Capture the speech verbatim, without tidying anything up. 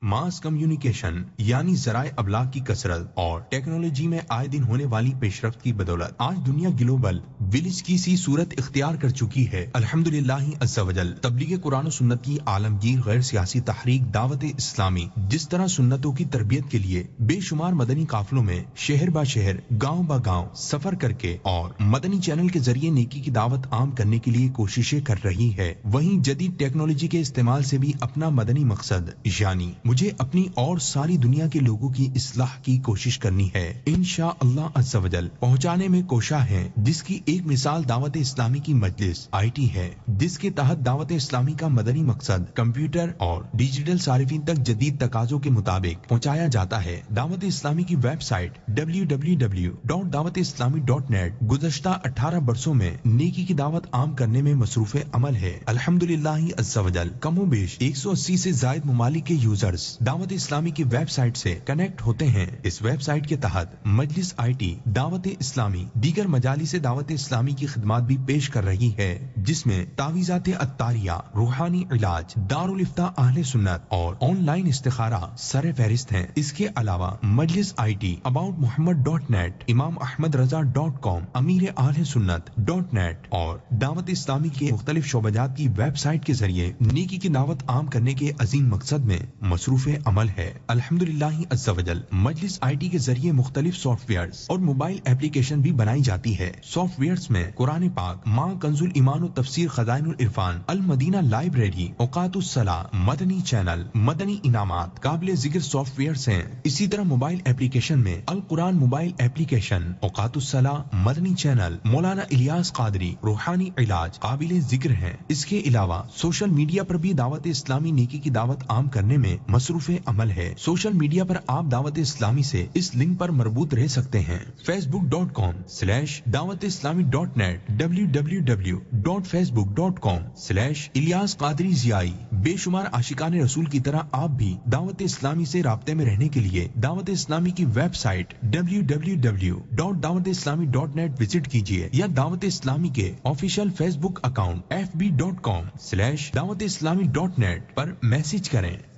Mass communication यानी ज़राए अबलाग की कसरत और टेक्नोलॉजी में आए दिन होने वाली पेशरफ्त की बदौलत आज दुनिया ग्लोबल विलेज की सी सूरत इख्तियार कर चुकी है। अल्हम्दुलिल्लाह अज़्ज़ा वजल तबलीग कुरान और सुन्नत की आलमगीर गैर सियासी तहरीक दावत इस्लामी जिस तरह सुन्नतों की तरबियत के लिए बेशुमार मदनी काफिलों में शहर बा शहर गांव बा गांव सफर करके और मदनी चैनल के जरिए नेकी की दावत आम करने के लिए कोशिशें कर रही है, वहीं जदीद टेक्नोलॉजी के इस्तेमाल से भी अपना मदनी मकसद यानी मुझे अपनी और सारी दुनिया के लोगों की इस्लाह की कोशिश करनी है इंशा अल्लाह अज़्ज़ा वजल पहुंचाने में कोशा है, जिसकी एक मिसाल दावत इस्लामी की मजलिस आईटी है, जिसके तहत दावत इस्लामी का मदनी मकसद कंप्यूटर और डिजिटल सारिफीन तक जदीद तकाजों के मुताबिक पहुंचाया जाता है। दावत इस्लामी की website W W W dot Dawat Islami dot net गुज़श्ता अठारह बरसों में नेकी की दावत आम करने में मसरूफ अमल है। अल्हम्दुलिल्लाह अज़्ज़ा वजल कमोबेश एक सौ अस्सी से जायद ममालिक के यूजर्स दावत इस्लामी की वेबसाइट से कनेक्ट होते हैं। इस वेबसाइट के तहत मजलिस आईटी दावत इस्लामी दीगर मजाली से दावत इस्लामी की खिदमत भी पेश कर रही है, जिसमें तावीज़ात अत्तारिया, रूहानी इलाज, दारुल इफ्ता अहले सुन्नत और ऑनलाइन इस्तिखारा सरे फहरिस्त हैं। इसके अलावा मजलिस IT about Muhammad dot net, इमाम अहमद रजा डॉट कॉम, अमीर अहले सुन्नत डॉट नेट और दावत इस्लामी के मुख्तलिफ शोबाजात की वेबसाइट के जरिए नेकी की दावत आम करने के अजीम मकसद में मसरूफ अमल है। अल्हम्दुलिल्लाह अज़्ज़ा वजल मजलिस आईटी के जरिए मुख्तलिफ सॉफ्टवेयर्स और मोबाइल एप्लीकेशन भी बनाई जाती है। सॉफ्टवेयर्स में कुरान पाक, माँ कंजुल ईमान व तफसीर खजाइनुल इरफान, अल मदीना लाइब्रेरी, औकातुस सला, मदनी चैनल, मदनी इनामात काबिल जिक्र सॉफ्टवेयर्स हैं। इसी तरह मोबाइल एप्लीकेशन में Al Quran mobile application, Auqatus Sala, Madani channel, मौलाना इलियास कादरी, रूहानी इलाज काबिल जिक्र हैं। इसके अलावा सोशल मीडिया पर भी दावत इस्लामी नेकी की दावत आम करने में मसरूफ अमल है। सोशल मीडिया पर आप दावत इस्लामी से इस लिंक पर मरबूत रह सकते हैं Facebook dot com slash Dawat Islami dot net, W W W dot Facebook dot com slash Ilyas Qadri Ziyai. बेशुमार आशिकाने रसूल की तरह आप भी दावत इस्लामी से राब्ते में रहने के लिए दावत इस्लामी की website W W W dot Dawat Islami dot net visit कीजिए या दावत इस्लामी के official Facebook account F B dot com slash Dawat Islami dot net पर मैसेज करें।